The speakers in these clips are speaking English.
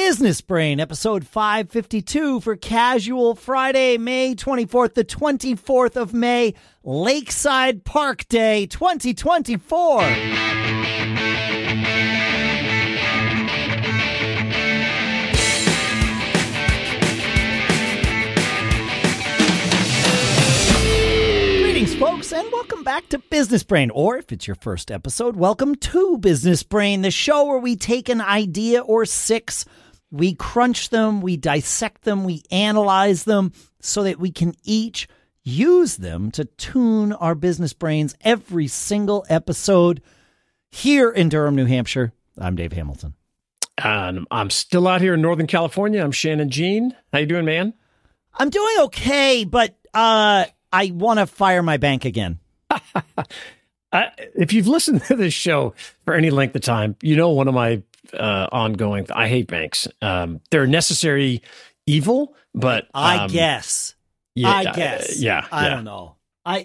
Business Brain, episode 552 for Casual Friday, May 24th, the 24th of May, Lakeside Park Day 2024. Greetings, folks, and welcome back to Business Brain, or if it's your first episode, welcome to Business Brain, the show where we take an idea or six, we crunch them, we dissect them, we analyze them so that we can each use them to tune our business brains every single episode here in Durham, New Hampshire. I'm Dave Hamilton. And I'm still out here in Northern California. I'm Shannon Jean. How you doing, man? I'm doing okay, but I want to fire my bank again. If you've listened to this show for any length of time, you know one of my ongoing, I hate banks. They're a necessary evil, but I guess. Yeah, I don't know. I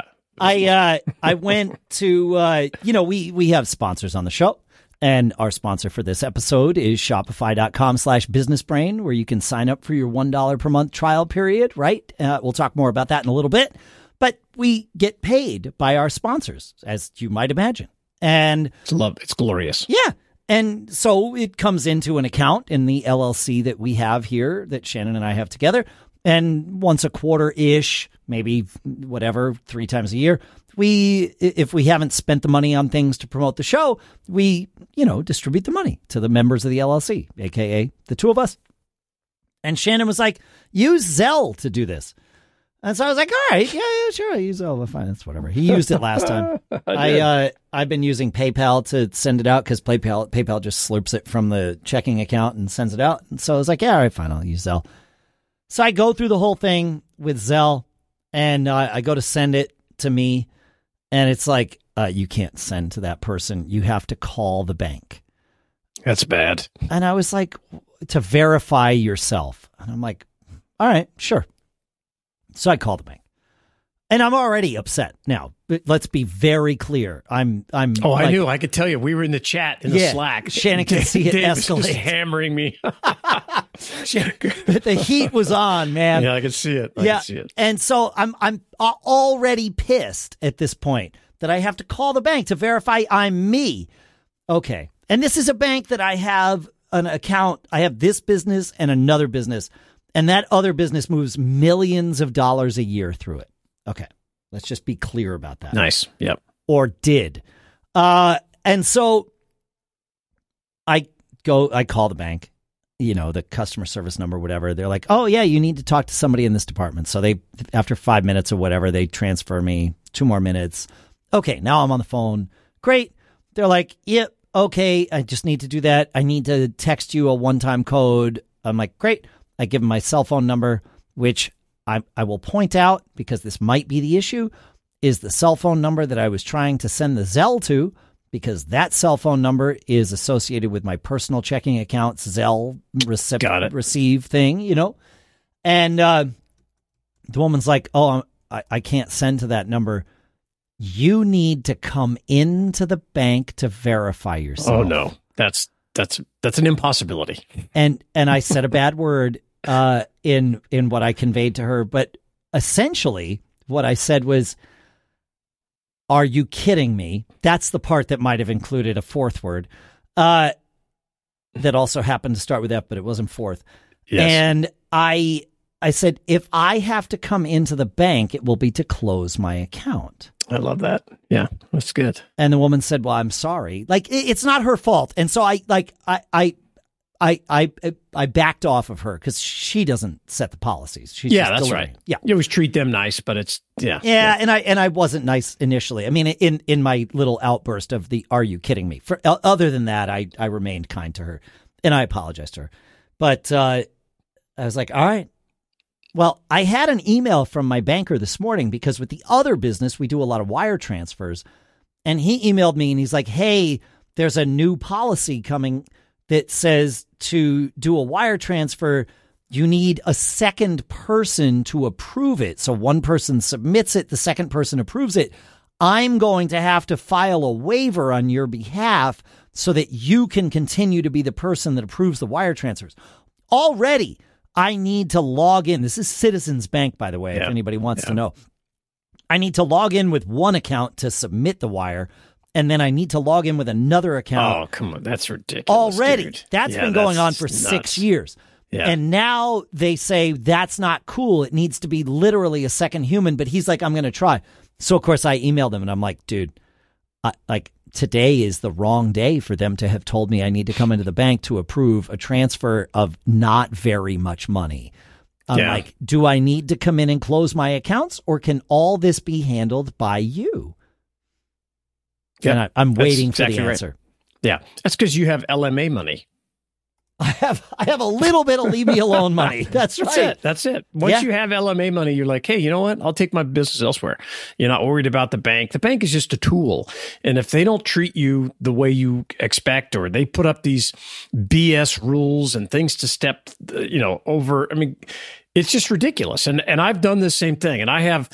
went to, we have sponsors on the show. And our sponsor for this episode is Shopify.com/businessbrain, where you can sign up for your $1 per month trial period, right? We'll talk more about that in a little bit. But we get paid by our sponsors, as you might imagine. And it's glorious. Yeah. And so it comes into an account in the LLC that we have here that Shannon and I have together. And once a quarter-ish, maybe whatever, 3 times a year, if we haven't spent the money on things to promote the show, we, distribute the money to the members of the LLC, aka the two of us. And Shannon was like, use Zelle to do this. And so I was like, all right, yeah, sure, I use Zelle, fine, that's whatever. He used it last time. I've been using PayPal to send it out because PayPal just slurps it from the checking account and sends it out. And so I was like, yeah, all right, fine, I'll use Zelle. So I go through the whole thing with Zelle, and I go to send it to me, and it's like, you can't send to that person. You have to call the bank. That's bad. And I was like, to verify yourself. And I'm like, all right, sure. So I call the bank. And I'm already upset. Now, let's be very clear. I'm I knew. I could tell you. We were in the chat in the Slack. Shannon can see it escalate. Just hammering me. The heat was on, man. Yeah, I could see it. I could see it. And so I'm already pissed at this point that I have to call the bank to verify I'm me. Okay. And this is a bank that I have an account. I have this business and another business. And that other business moves millions of dollars a year through it. Okay. Let's just be clear about that. Nice. Yep. Or did. And so I call the bank, the customer service number, whatever. They're like, oh, yeah, you need to talk to somebody in this department. So after 5 minutes or whatever, they transfer me 2 more minutes. Okay. Now I'm on the phone. Great. They're like, yep. Okay. I just need to do that. I need to text you a one-time code. I'm like, great. I give them my cell phone number, which I will point out, because this might be the issue, is the cell phone number that I was trying to send the Zelle to, because that cell phone number is associated with my personal checking account's Zelle receive thing, And the woman's like, oh, I can't send to that number. You need to come into the bank to verify yourself. Oh, no. That's an impossibility. And I said a bad word in what I conveyed to her, but essentially what I said was, are you kidding me? That's the part that might have included a fourth word that also happened to start with F, but it wasn't fourth. Yes. And I said, if I have to come into the bank, it will be to close my account. I love that. Yeah, that's good. And the woman said, well, I'm sorry. Like, it's not her fault. And so I backed off of her because she doesn't set the policies. She's just that's delivering. right. Yeah. You always treat them nice, but it's, Yeah. And I wasn't nice initially. I mean, in my little outburst of the, are you kidding me? Other than that, I remained kind to her and I apologized to her. But I was like, all right. Well, I had an email from my banker this morning because with the other business, we do a lot of wire transfers. And he emailed me and he's like, hey, there's a new policy coming that says to do a wire transfer, you need a second person to approve it. So one person submits it, the second person approves it. I'm going to have to file a waiver on your behalf so that you can continue to be the person that approves the wire transfers. Already, I need to log in. This is Citizens Bank, by the way, if anybody wants to know. I need to log in with one account to submit the wire, and then I need to log in with another account. Oh, come on. That's ridiculous. Already. Dude. That's been going on for nuts. 6 years. Yeah. And now they say that's not cool. It needs to be literally a second human. But he's like, I'm going to try. So, of course, I emailed him and I'm like, dude, today is the wrong day for them to have told me I need to come into the bank to approve a transfer of not very much money. I'm like, do I need to come in and close my accounts, or can all this be handled by you? Yep. And I'm waiting for exactly the answer. Right. Yeah, that's because you have LMA money. I have a little bit of leave me alone money. That's right. That's it. Once you have LMA money, you're like, hey, you know what? I'll take my business elsewhere. You're not worried about the bank. The bank is just a tool. And if they don't treat you the way you expect, or they put up these BS rules and things to step, over, I mean, it's just ridiculous. And I've done the same thing. And I have,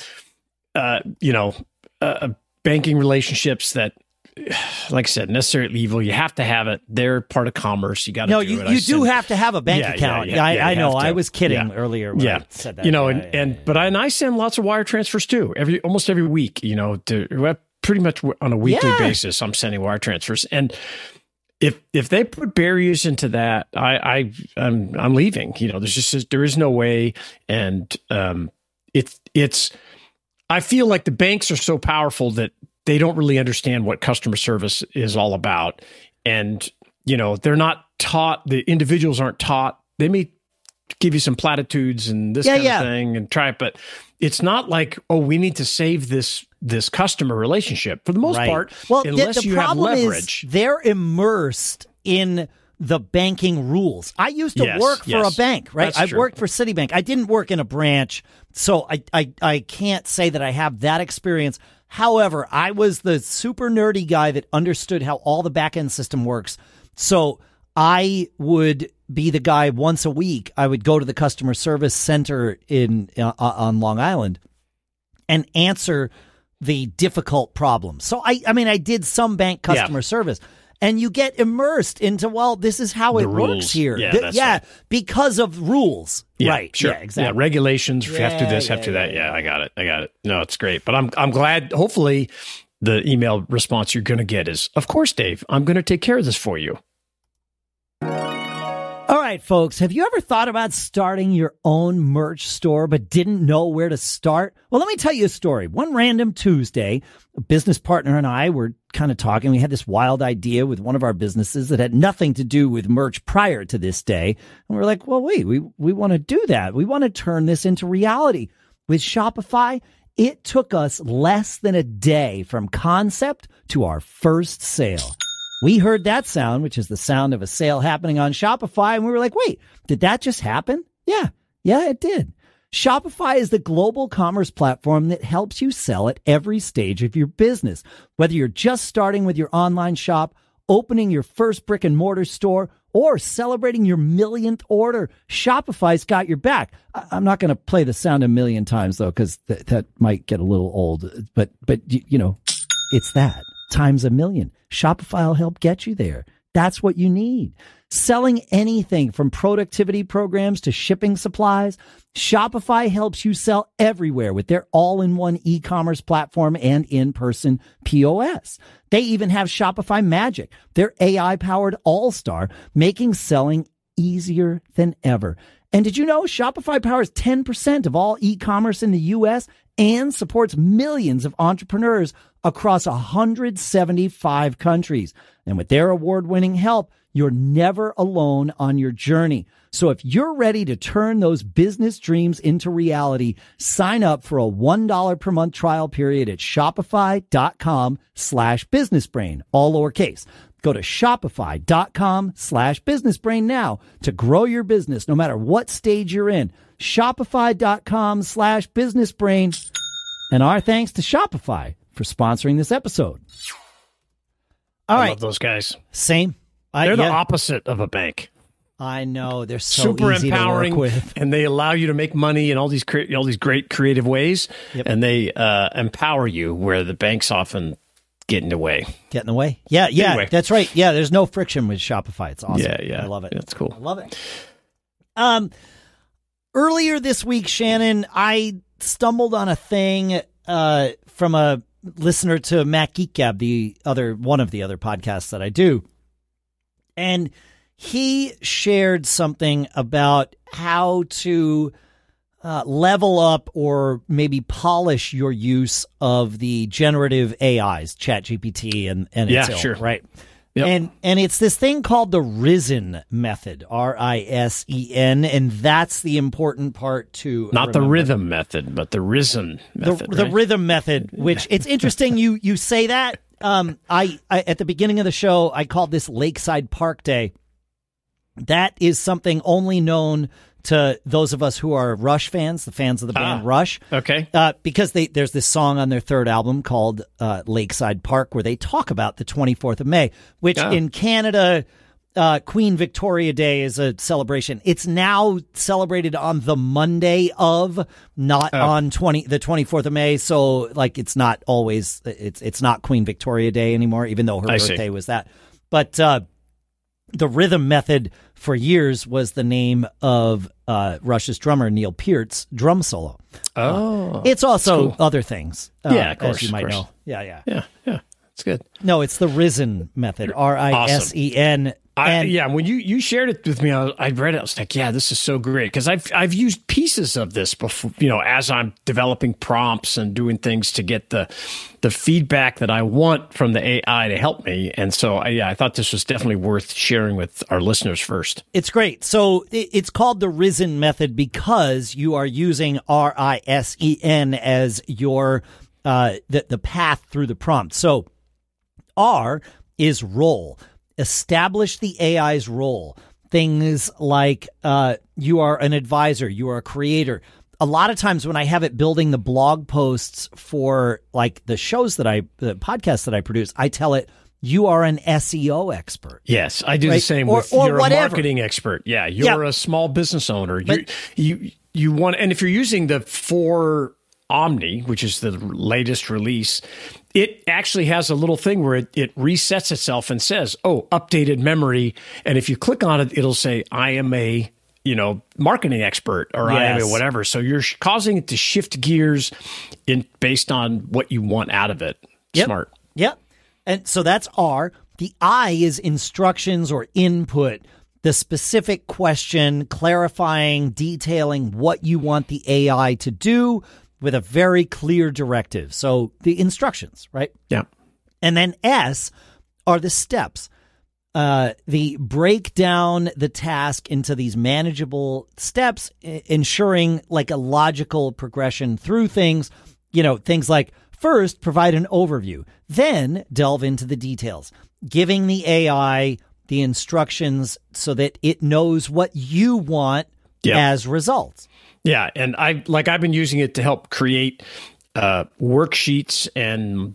banking relationships that, like I said, necessarily evil. You have to have it. They're part of commerce. You got to do it. You do have to have a bank account. I know. I was kidding earlier when I said that. But I send lots of wire transfers too. Almost every week. Pretty much on a weekly basis, I'm sending wire transfers. And if they put barriers into that, I'm leaving. There is no way. And it's. I feel like the banks are so powerful that they don't really understand what customer service is all about. And, they're not taught, the individuals aren't taught. They may give you some platitudes and this kind of thing and try it, but it's not like, oh, we need to save this customer relationship. For the most part, unless you have leverage. They're immersed in the banking rules. I used to work for a bank, right? I worked for Citibank. I didn't work in a branch, so I can't say that I have that experience. However, I was the super nerdy guy that understood how all the back-end system works. So I would be the guy once a week. I would go to the customer service center on Long Island and answer the difficult problems. So I did some bank customer service. And you get immersed into, this is how it works here. Right. Because of rules. Yeah, right. Sure. Yeah, exactly. Yeah, regulations. Have to do this, have to do that. Yeah, I got it. No, it's great. But I'm glad, hopefully, the email response you're going to get is, of course, Dave, I'm going to take care of this for you. All right, folks, have you ever thought about starting your own merch store but didn't know where to start? Well, let me tell you a story. One random Tuesday, a business partner and I were kind of talking. We had this wild idea with one of our businesses that had nothing to do with merch prior to this day. And we were like, well, wait, we want to do that. We want to turn this into reality. With Shopify, it took us less than a day from concept to our first sale. We heard that sound, which is the sound of a sale happening on Shopify, and we were like, wait, did that just happen? Yeah, it did. Shopify is the global commerce platform that helps you sell at every stage of your business. Whether you're just starting with your online shop, opening your first brick and mortar store, or celebrating your millionth order, Shopify's got your back. I'm not going to play the sound a million times, though, because that might get a little old. But it's that. Times a million. Shopify will help get you there. That's what you need. Selling anything from productivity programs to shipping supplies, Shopify helps you sell everywhere with their all-in-one e-commerce platform and in-person POS. They even have Shopify Magic, their AI-powered all-star, making selling easier than ever. And did you know Shopify powers 10% of all e-commerce in the U.S. and supports millions of entrepreneurs across 175 countries. And with their award-winning help, you're never alone on your journey. So if you're ready to turn those business dreams into reality, sign up for a $1 per month trial period at shopify.com/businessbrain, all lowercase. Go to shopify.com/businessbrain now to grow your business no matter what stage you're in. Shopify.com/businessbrain. And our thanks to Shopify for sponsoring this episode. All right. I love those guys. Same. They're the opposite of a bank. I know. They're so super easy empowering, to work with. and they allow you to make money in all these great creative ways, and they empower you where the banks often get in the way. Get in the way? Yeah, anyway. That's right. Yeah, there's no friction with Shopify. It's awesome. Yeah. I love it. That's cool. I love it. Earlier this week, Shannon, I stumbled on a thing from a listener to Mac Geek Gab, one of the other podcasts that I do. And he shared something about how to level up or maybe polish your use of the generative AIs, ChatGPT and its ilk, sure. right? Yep. And it's this thing called the Risen method, RISEN, and that's the important part to not remember. the rhythm method, but the Risen method. The right? rhythm method, which it's interesting you say that. I at the beginning of the show I called this Lakeside Park Day. That is something only known to those of us who are Rush fans, the fans of the band Rush. Okay. Because there's this song on their third album called Lakeside Park where they talk about the 24th of May, which in Canada, Queen Victoria Day is a celebration. It's now celebrated on the Monday of, not on the 24th of May. So like it's not always, it's not Queen Victoria Day anymore, even though her birthday was that. But the Rhythm Method for years was the name of Rush's drummer Neil Peart's drum solo. It's also cool. Other things. Of course, as you might know. Yeah. It's good. No, it's the Risen method. RISEN. Awesome. When you shared it with me, I read it. I was like, yeah, this is so great because I've used pieces of this before. As I'm developing prompts and doing things to get the feedback that I want from the AI to help me. And so, I thought this was definitely worth sharing with our listeners first. It's great. So it's called the Risen method because you are using RISEN as your the path through the prompt. So R is role. Establish the AI's role. Things like you are an advisor, you are a creator. A lot of times when I have it building the blog posts for like the podcasts that I produce, I tell it, you are an SEO expert. Yes, I do the same with you're a marketing expert. Yeah, you're a small business owner. You want, and if you're using the 4 Omni, which is the latest release, it actually has a little thing where it resets itself and says, updated memory. And if you click on it, it'll say, I am a, marketing expert or I am a whatever. So you're causing it to shift gears based on what you want out of it. Yep. Smart. Yep. And so that's R. The I is instructions or input, the specific question, clarifying, detailing what you want the AI to do with a very clear directive. So the instructions, right? Yeah. And then S are the steps. The break down the task into these manageable steps, ensuring like a logical progression through things, things like first provide an overview, then delve into the details, giving the AI the instructions so that it knows what you want as results. Yeah, and I've been using it to help create worksheets and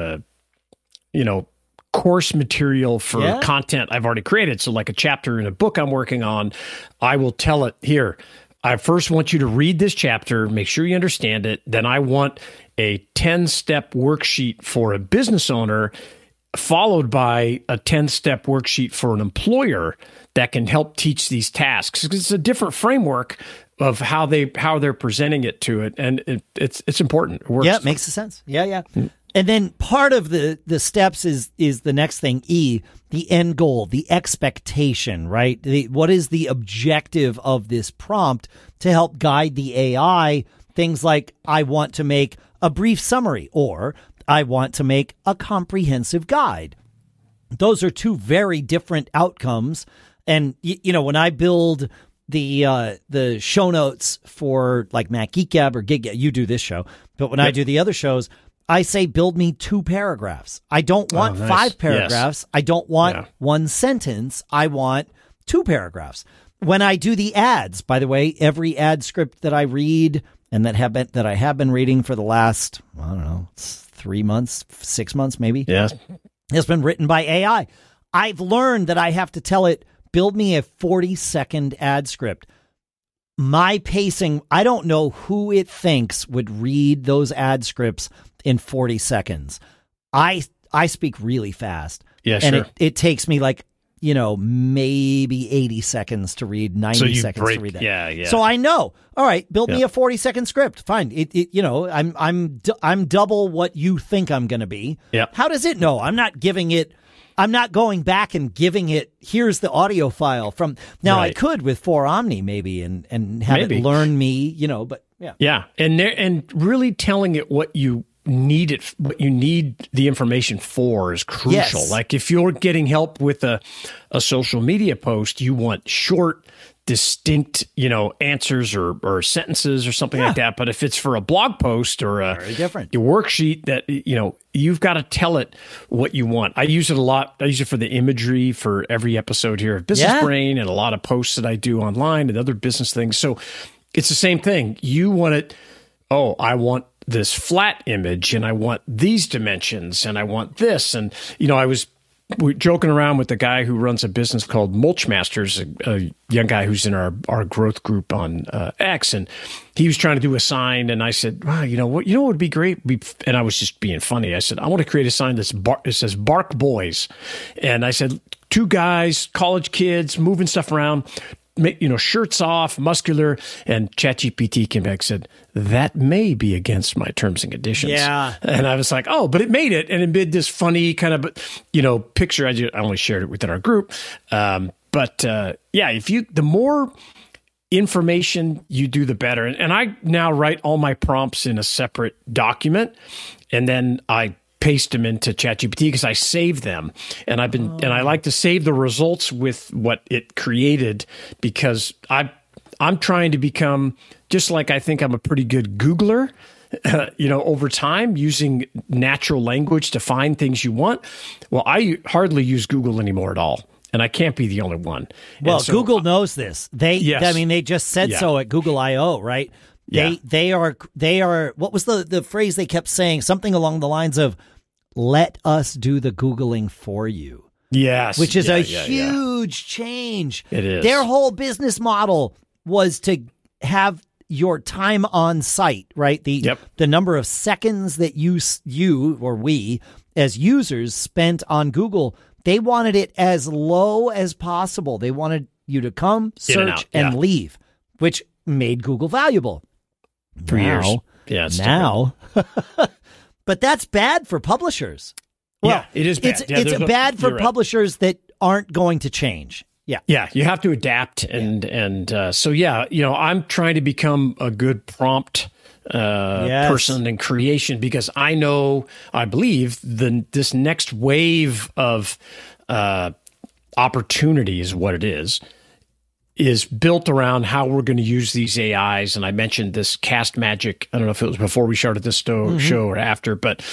course material for content I've already created. So like a chapter in a book I'm working on, I will tell it, here, I first want you to read this chapter, make sure you understand it. Then I want a 10-step worksheet for a business owner, followed by a 10-step worksheet for an employer that can help teach these tasks. It's a different framework of how they're presenting it to it, and it's important. It works. Yeah, it makes sense. Yeah. And then part of the steps is the next thing, E, the end goal, the expectation, right? What is the objective of this prompt to help guide the AI? Things like, I want to make a brief summary, or I want to make a comprehensive guide. Those are two very different outcomes. And, when I build the show notes for like Mac Geek Gab or Gig Gab, you do this show, but when I do the other shows, I say, build me 2 paragraphs. I don't want 5 paragraphs. Yes. I don't want 1 sentence. I want 2 paragraphs. When I do the ads, by the way, every ad script that I read and that I have been reading for the last, 3 months, 6 months, maybe. Yeah. Has been written by AI. I've learned that I have to tell it, build me a 40-second ad script. My pacing, I don't know who it thinks would read those ad scripts in 40 seconds. I speak really fast. Yeah, and sure. it takes me like, maybe 80 seconds to read, 90 seconds to read that. Yeah. So I know. All right, build me a 40-second script. Fine. I'm double what you think I'm going to be. Yeah. How does it know? I'm not going back and giving it, here's the audio file from now. Right. I could with 4Omni maybe and have it learn me, but yeah. Yeah. And really telling it what you need the information for is crucial. Yes. Like if you're getting help with a social media post, you want short, distinct, answers or sentences or something like that. But if it's for a blog post or very different. Your worksheet, that you've got to tell it what you want. I use it a lot. I use it for the imagery for every episode here of Business Brain and a lot of posts that I do online and other business things. So it's the same thing. You want it. Oh, I want this flat image and I want these dimensions and I want this. And, we're joking around with the guy who runs a business called Mulch Masters, a young guy who's in our growth group on X, and he was trying to do a sign, and I said, "Wow, what would be great?" And I was just being funny. I said, "I want to create a sign it says Bark Boys," and I said, 2 guys, college kids, moving stuff around. Shirts off, muscular, and ChatGPT came back and said, that may be against my terms and conditions. Yeah. And I was like, oh, but it made it. And it made this funny kind of, picture. I only shared it within our group. The more information you do, the better. And I now write all my prompts in a separate document, and then I paste them into ChatGPT because I save them, and and I like to save the results with what it created because I'm trying to become just like I think I'm a pretty good Googler, over time using natural language to find things you want. Well, I hardly use Google anymore at all. And I can't be the only one. Well, so, Google knows this. They just said so at Google I/O, right? They are. What was the phrase they kept saying? Something along the lines of, "Let us do the Googling for you." Yes, which is a huge change. It is. Their whole business model was to have your time on site, right? The number of seconds that you or we as users spent on Google. They wanted it as low as possible. They wanted you to come, search, and leave, which made Google valuable. For years. Yeah, now. But that's bad for publishers. Well, it is bad. It's bad for publishers that aren't going to change. Yeah, you have to adapt. And I'm trying to become a good prompt person in creation because I believe this next wave of opportunity is what it is built around how we're going to use these AIs. And I mentioned this Cast Magic. I don't know if it was before we started this show or after, but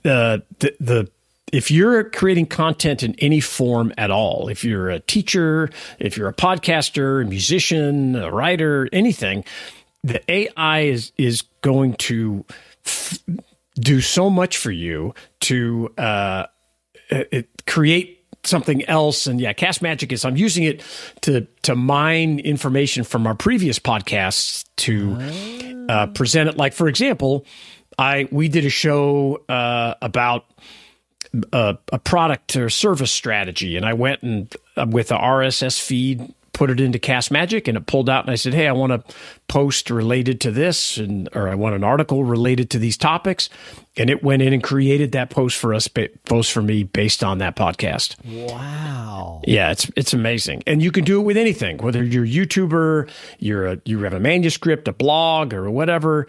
if you're creating content in any form at all, if you're a teacher, if you're a podcaster, a musician, a writer, anything, the AI is going to do so much for you to create something else. And Cast Magic I'm using it to mine information from our previous podcasts to present it. Like, for example, we did a show about a product or service strategy, and I went and with a RSS feed, put it into Cast Magic, and it pulled out, and I said, hey, I want a post related to this, or I want an article related to these topics. And it went in and created that post for me based on that podcast. Wow. Yeah, it's amazing. And you can do it with anything, whether you're a YouTuber, you have a manuscript, a blog, or whatever.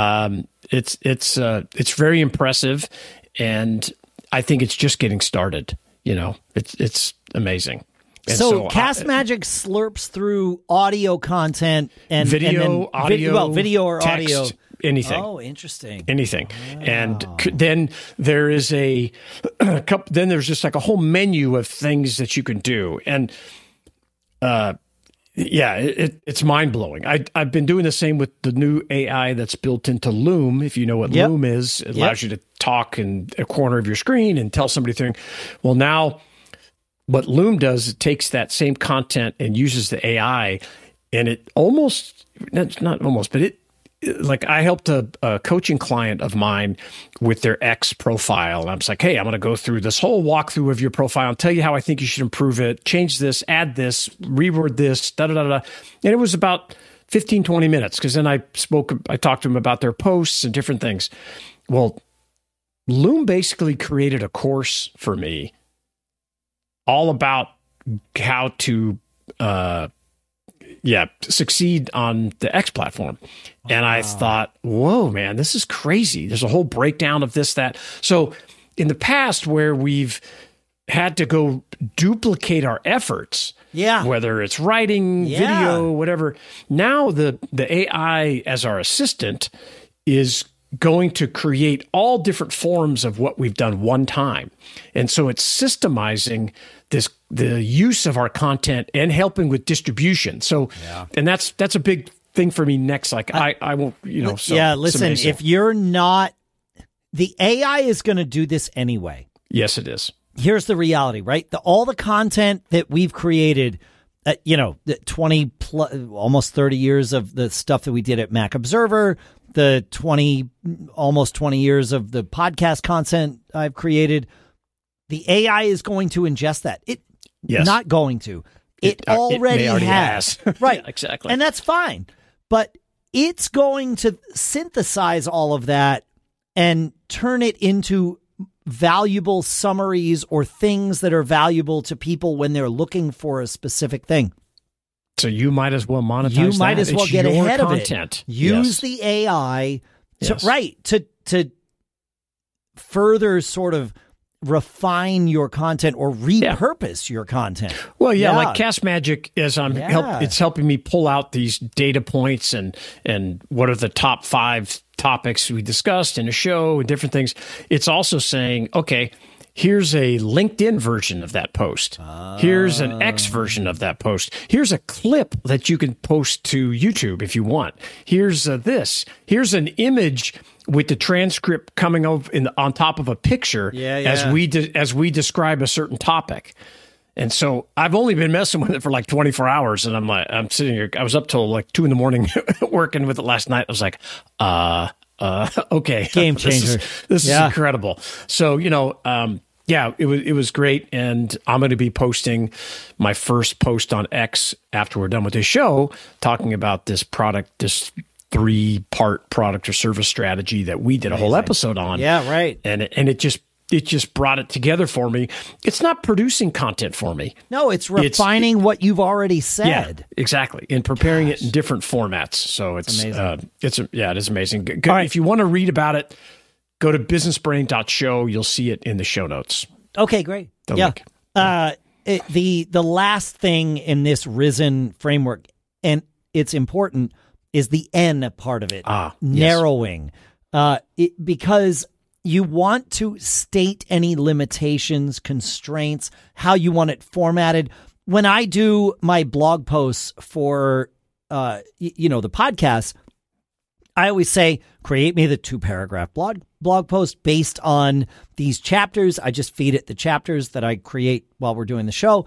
It's very impressive, and I think it's just getting started. It's amazing. And so Cast Magic slurps through audio content and video, audio, video or text, audio, anything. Oh, interesting. Anything. Wow. And then there is then there's just like a whole menu of things that you can do. And it's mind blowing. I've been doing the same with the new AI that's built into Loom. If you know what Loom is, it allows you to talk in a corner of your screen and tell somebody thing. Well, now what Loom does, it takes that same content and uses the AI, and it almost, not almost, but like I helped a coaching client of mine with their X profile. And I was like, hey, I'm going to go through this whole walkthrough of your profile and tell you how I think you should improve it, change this, add this, reword this, da-da-da-da. And it was about 15, 20 minutes, because then I talked to them about their posts and different things. Well, Loom basically created a course for me all about how to succeed on the X platform. And I thought, whoa, man, this is crazy. There's a whole breakdown of this, that. So in the past, where we've had to go duplicate our efforts, whether it's writing, video, whatever, now the AI as our assistant is going to create all different forms of what we've done one time. And so it's systemizing the use of our content and helping with distribution. So, and that's a big thing for me next. Like I won't, so listen, if you're not, the AI is going to do this anyway. Yes, it is. Here's the reality, right? All the content that we've created, the 20 plus, almost 30 years of the stuff that we did at Mac Observer, the almost 20 years of the podcast content I've created, the AI is going to ingest that. Not going to. It already has. Right. Yeah, exactly. And that's fine. But it's going to synthesize all of that and turn it into valuable summaries or things that are valuable to people when they're looking for a specific thing. So you might as well monetize that. You might as well get ahead of it. Use the AI to further sort of refine your content or repurpose your content. Well, like Cast Magic, as it's helping me pull out these data points and what are the top 5 topics we discussed in a show and different things. It's also saying, okay, here's a LinkedIn version of that post. Here's an X version of that post. Here's a clip that you can post to YouTube if you want. Here's this. Here's an image with the transcript coming over on top of a picture as we describe a certain topic. And so I've only been messing with it for like 24 hours, and I'm sitting here. I was up till like 2 a.m. working with it last night. I was like, okay, game changer. This is incredible. So it was great, and I'm going to be posting my first post on X after we're done with this show, talking about this product, this 3-part product or service strategy that we did a whole episode on. Yeah, right. And it just brought it together for me. It's not producing content for me. No, it's refining what you've already said. Yeah, exactly. And preparing it in different formats. So it's amazing. It is amazing. All right. If you want to read about it, go to businessbrain.show. You'll see it in the show notes. Okay, great. Link. The last thing in this Risen framework, and it's important, is the N part of it. Narrowing. Because you want to state any limitations, constraints, how you want it formatted. When I do my blog posts for, the podcast, I always say, create me the 2-paragraph blog post based on these chapters. I just feed it the chapters that I create while we're doing the show.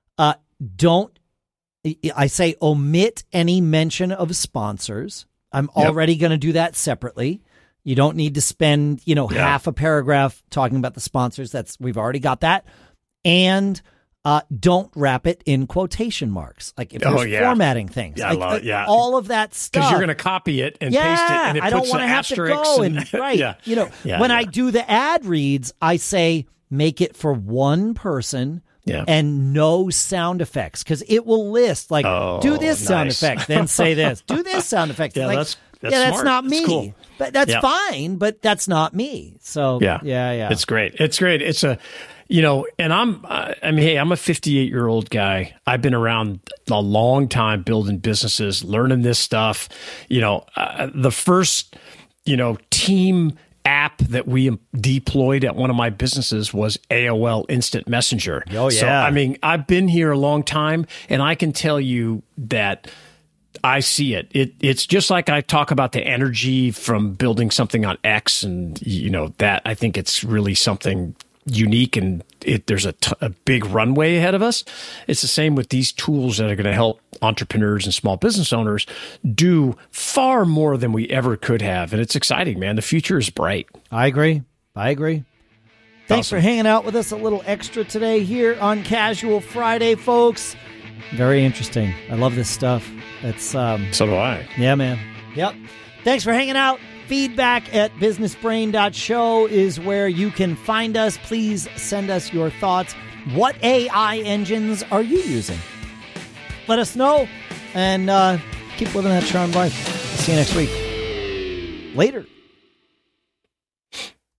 I say omit any mention of sponsors. I'm already going to do that separately. You don't need to spend, half a paragraph talking about the sponsors. We've already got that. And don't wrap it in quotation marks. Like if you're formatting things. Yeah, I love it. Yeah. All of that stuff. Because you're going to copy it and paste it, and it puts an asterisk. I don't want to have to go when I do the ad reads, I say make it for one person. Yeah. And no sound effects, because it will list like, do this sound effect, then say this. Do this sound effect. Yeah, like, that's that's not me. That's cool. But that's fine, but that's not me. So yeah. It's great. It's great. It's a, and I'm a 58-year-old guy. I've been around a long time building businesses, learning this stuff. The first, team app that we deployed at one of my businesses was AOL Instant Messenger. Oh, yeah. So, I've been here a long time, and I can tell you that I see it. It's just like I talk about the energy from building something on X, and, that I think it's really something unique and there's a big runway ahead of us. It's the same with these tools that are going to help entrepreneurs and small business owners do far more than we ever could have. And it's exciting, man. The future is bright. I agree. Thanks for hanging out with us a little extra today here on Casual Friday, folks. Very interesting. I love this stuff. It's so do I. Yeah, man. Yep. Thanks for hanging out. Feedback at businessbrain.show is where you can find us. Please send us your thoughts. What AI engines are you using? Let us know, and keep living that charmed life. See you next week. Later.